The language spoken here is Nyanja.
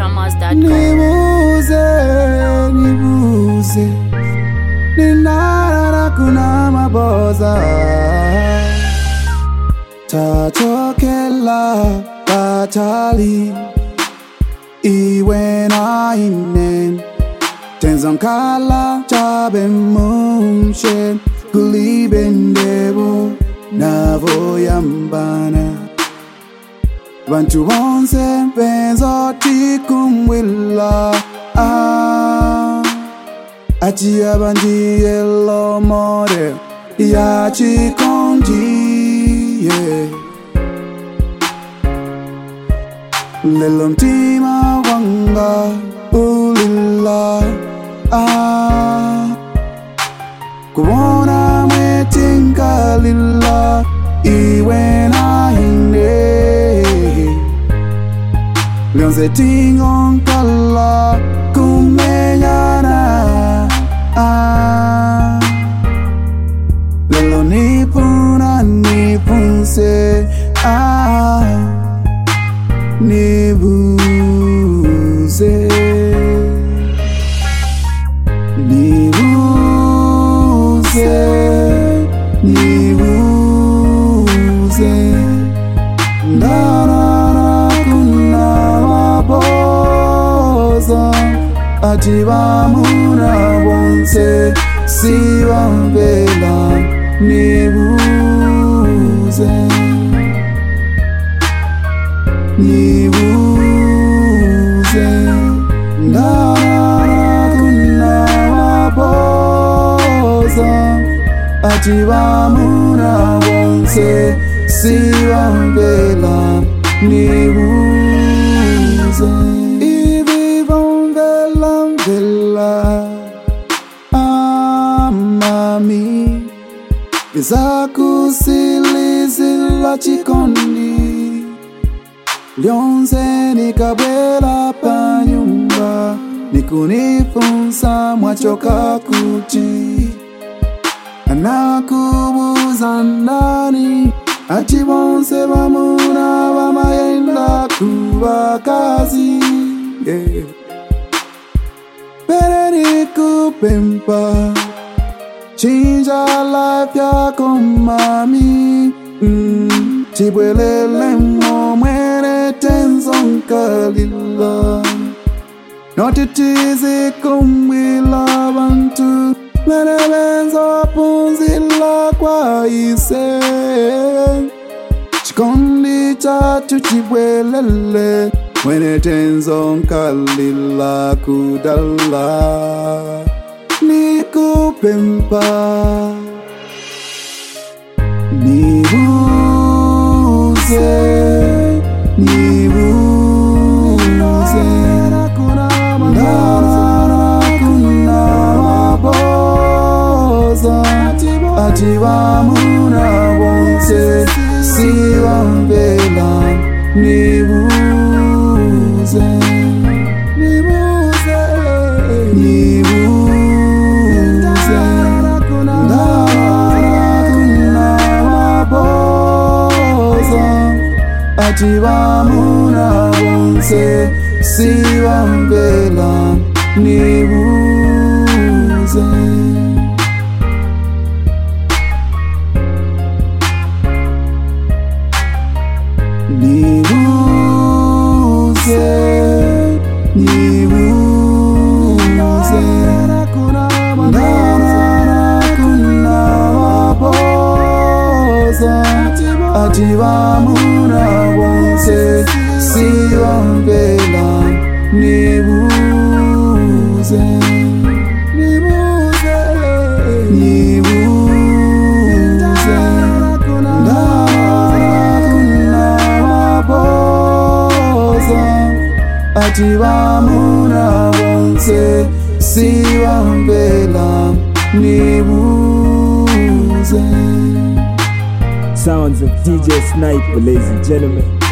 ZambianPromos.com. Nibuze Ninara kuna maboza Tatokela batali Iwe na inen Tenzonkala chabe mumshen Kulibendebo navo yambana Bantu bonse benzo tikumwila Achi abandi elo more Ya chikonji Lelo mtima wanga ulila Kuona mwetinga lila Iwe na hine Leonze tingon kala kumenyana Lelo nipuna nipunse Nibuze Nibuze Ndarara kuna maboza Atiba muna wonse Siwa mbela Nibuze Nibuze Ndarara kuna maboza Atiba muna wonse Siwa mbela Nibuze Ivi vongela mbela Mami Bizakusilizila chikondi Lyonze nikabwela pa nyumba Nikunifunza mwachoka kuti Anakubuza ndani Ati bonse bamuna bamayenda kuba kazi Bere nikupempa Chinja life yako mami Chibwelele mwere tenzon kalila Notitizi kumwila bantu Mene benzo punzila kwa ise Chikondi chatu chibwelele Mwene tenzon kalila kudala Nikupempa Nibuze Ndarara kuna maboza Atiba muna wonse Siwa mbela Nibuze Nibuze Ndarara kuna maboza Atiba muna wonse Siwa mbela Nibuze Nibuze Nibuze Ndarara kuna maboza Atiba muna wonse Siwa mbela Nibuze Nibuze Nibuze Ndarara kuna maboza Atiba muna wonse Siwa mbela Nibuze Sounds of DJ Sniper, ladies and gentlemen.